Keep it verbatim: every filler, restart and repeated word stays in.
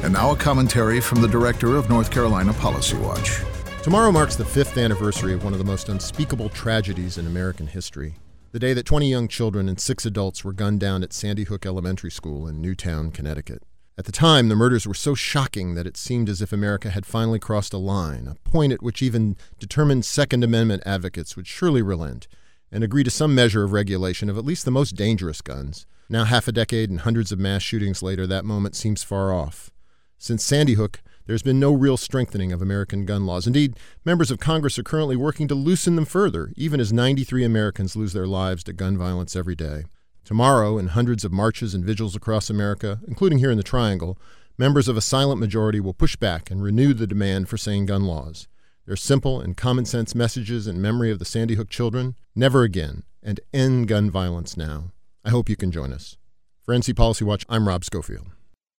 And now a commentary from the director of North Carolina Policy Watch. Tomorrow marks the fifth anniversary of one of the most unspeakable tragedies in American history. The day that twenty young children and six adults were gunned down at Sandy Hook Elementary School in Newtown, Connecticut. At the time, the murders were so shocking that it seemed as if America had finally crossed a line, a point at which even determined Second Amendment advocates would surely relent and agree to some measure of regulation of at least the most dangerous guns. Now, half a decade and hundreds of mass shootings later, that moment seems far off. Since Sandy Hook, there's been no real strengthening of American gun laws. Indeed, members of Congress are currently working to loosen them further, even as ninety-three Americans lose their lives to gun violence every day. Tomorrow, in hundreds of marches and vigils across America, including here in the Triangle, members of a silent majority will push back and renew the demand for sane gun laws. Their simple and common-sense messages in memory of the Sandy Hook children: never again, and end gun violence now. I hope you can join us. For N C Policy Watch, I'm Rob Schofield.